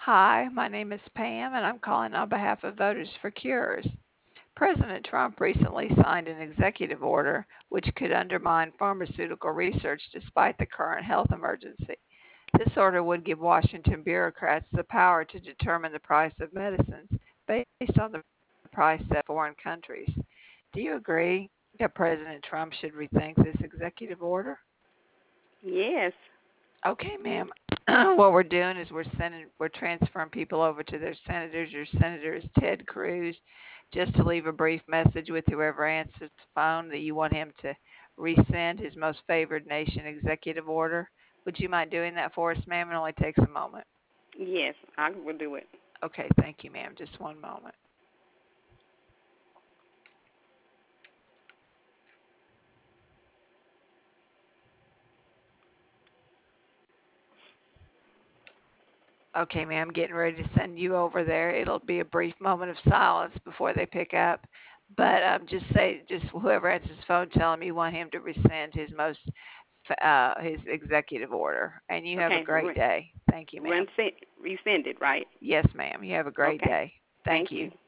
Hi, my name is Pam, and I'm calling on behalf of Voters for Cures. President Trump recently signed an executive order which could undermine pharmaceutical research despite the current health emergency. This order would give Washington bureaucrats the power to determine the price of medicines based on the price set by foreign countries. Do you agree that President Trump should rethink this executive order? Yes. Okay, ma'am. What we're doing is we're transferring people over to their senators. Your senator is Ted Cruz. Just to leave a brief message with whoever answers the phone that you want him to rescind his most favored nation executive order. Would you mind doing that for us, ma'am? It only takes a moment. Yes, I will do it. Okay, thank you, ma'am. Just one moment. Okay, ma'am, getting ready to send you over there. It'll be a brief moment of silence before they pick up. But just whoever answers the phone, tell him you want him to rescind his executive order. And you have a Okay. great day. Thank you, ma'am. Resend it, right? Yes, ma'am. You have a great Okay. day. Thank Thank you. you.